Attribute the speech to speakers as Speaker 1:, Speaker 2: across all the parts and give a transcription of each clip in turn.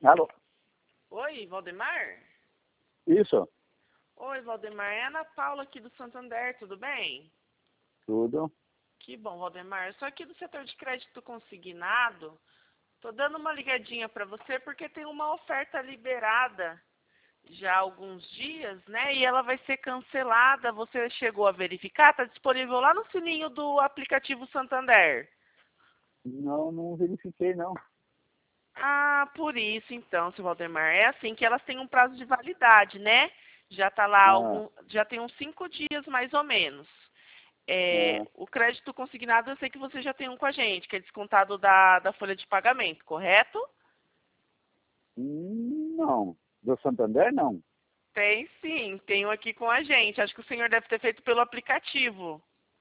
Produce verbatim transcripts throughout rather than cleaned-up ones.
Speaker 1: Alô?
Speaker 2: Oi, Valdemar?
Speaker 1: Isso,
Speaker 2: Oi, Valdemar. É a Ana Paula aqui do Santander, tudo bem?
Speaker 1: tudo.
Speaker 2: Que bom, Valdemar. Eu sou aqui do setor de crédito consignado. Tô dando uma ligadinha para você porque tem uma oferta liberada já há alguns dias, né? E ela vai ser cancelada. Você chegou a verificar? Está disponível lá no sininho do aplicativo Santander.
Speaker 1: Não, não verifiquei, não.
Speaker 2: Ah, por isso então, seu Valdemar. É assim que elas têm um prazo de validade, né? Já tá lá
Speaker 1: Ah,
Speaker 2: algum, já tem uns cinco dias mais ou menos. É,
Speaker 1: ah,
Speaker 2: o crédito consignado eu sei que você já tem um com a gente, que é descontado da, da folha de pagamento, correto?
Speaker 1: hum, não. Do Santander, não.
Speaker 2: Tem sim, tenho aqui com a gente. Acho que o senhor deve ter feito pelo aplicativo.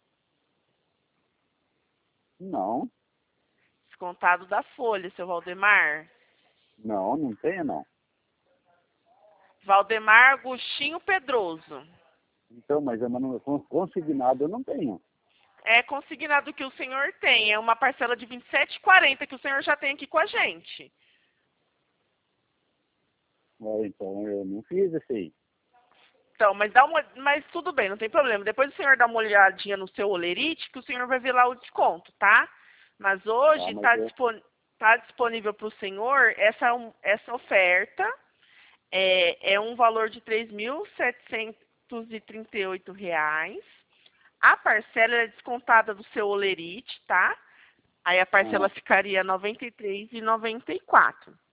Speaker 1: Não,
Speaker 2: Descontado da folha, seu Valdemar.
Speaker 1: não, não tenho, não.
Speaker 2: Valdemar Agostinho Pedroso.
Speaker 1: Então, mas eu não, con- consignado eu não tenho.
Speaker 2: É consignado que o senhor tem. É uma parcela de vinte e sete e quarenta que o senhor já tem aqui com a gente.
Speaker 1: É, então, eu não fiz esse aí.
Speaker 2: Então, mas dá uma, mas tudo bem, não tem problema. Depois o senhor dá uma olhadinha no seu olerite, que o senhor vai ver lá o desconto, tá? Mas
Speaker 1: Tá,
Speaker 2: hoje
Speaker 1: mas
Speaker 2: está
Speaker 1: eu...
Speaker 2: dispon, tá disponível para o senhor essa, um- essa oferta. É, é um valor de três mil setecentos e trinta e oito reais. A parcela é descontada do seu olerite, tá? Aí a parcela
Speaker 1: Ah,
Speaker 2: ficaria noventa e três reais e noventa e quatro centavos.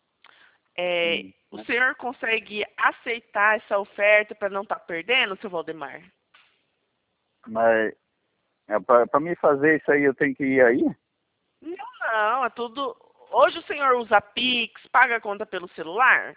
Speaker 2: É,
Speaker 1: hum,
Speaker 2: o
Speaker 1: né?
Speaker 2: senhor consegue aceitar essa oferta para não estar perdendo, seu Valdemar?
Speaker 1: Mas é, para me fazer isso aí, eu tenho que ir aí?
Speaker 2: Não, não, é tudo. Hoje o senhor usa Pix, paga a conta pelo celular?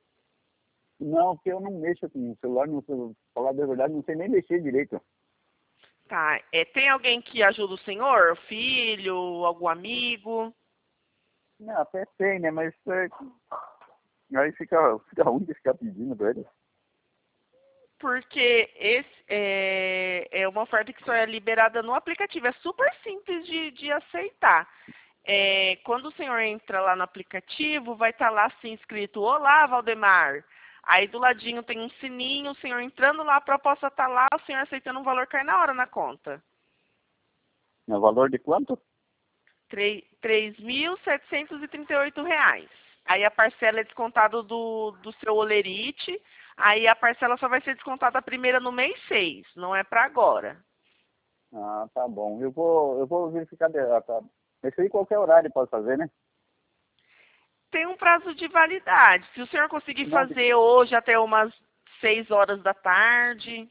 Speaker 1: Não, porque eu não mexo com o celular, não sei, falar a verdade, não sei nem mexer direito.
Speaker 2: Tá. É, tem alguém que ajuda o senhor? Filho, algum amigo?
Speaker 1: Não, até tem, né? Mas é, aí fica, fica ruim de ficar pedindo pra ele.
Speaker 2: Porque esse é, é uma oferta que só é liberada no aplicativo. É super simples de, de aceitar. É, quando o senhor entra lá no aplicativo, vai estar lá assim escrito: Olá, Valdemar. Aí do ladinho tem um sininho, o senhor entrando lá, a proposta está lá, o senhor aceitando um valor cai na hora na conta.
Speaker 1: No valor de quanto?
Speaker 2: três mil setecentos e trinta e oito reais. Aí a parcela é descontada do, do seu olerite. Aí a parcela só vai ser descontada a primeira no mês seis, não é para agora.
Speaker 1: Ah, tá bom. Eu vou, eu vou verificar. de- ah, tá. Esse aí qualquer horário pode fazer, né?
Speaker 2: Tem um prazo de validade. Se o senhor conseguir
Speaker 1: Não, de-
Speaker 2: fazer hoje até umas seis horas da tarde.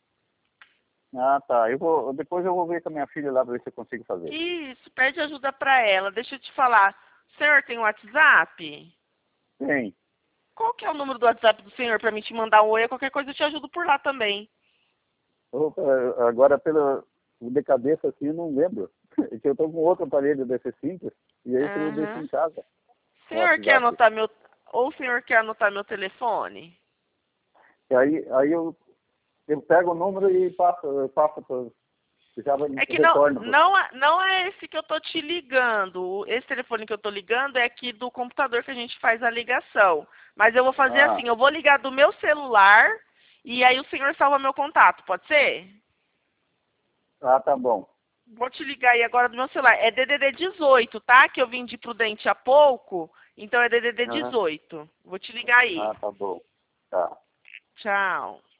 Speaker 1: ah, tá. Eu vou, depois eu vou ver com a minha filha lá para ver se eu consigo fazer.
Speaker 2: Isso, pede ajuda para ela. Deixa eu te falar. O senhor tem WhatsApp?
Speaker 1: Tem.
Speaker 2: Qual que é o número do WhatsApp do senhor para mim te mandar um oi? Qualquer coisa eu te ajudo por lá também.
Speaker 1: Opa, agora, pelo de cabeça assim, eu não lembro. É que eu tô com outro aparelho desse simples e aí eu deixo
Speaker 2: Aham.
Speaker 1: em casa,
Speaker 2: O
Speaker 1: o
Speaker 2: senhor quer
Speaker 1: WhatsApp.
Speaker 2: anotar meu... Ou o senhor quer anotar meu telefone?
Speaker 1: E aí, aí eu, eu pego o número e passo, eu passo pro, já
Speaker 2: É que não,
Speaker 1: retorno. pro-
Speaker 2: não, é- não é esse que eu tô te ligando. Esse telefone que eu tô ligando é aqui do computador que a gente faz a ligação. Mas eu vou fazer
Speaker 1: Ah,
Speaker 2: assim, eu vou ligar do meu celular e aí o senhor salva meu contato, pode ser?
Speaker 1: ah, tá bom.
Speaker 2: Vou te ligar aí agora do meu celular. É D D D dezoito, tá? Que eu vim de Prudente há pouco. Então é D D D
Speaker 1: Aham.
Speaker 2: dezoito. Vou te ligar aí.
Speaker 1: Ah, tá bom. Tá.
Speaker 2: Tchau.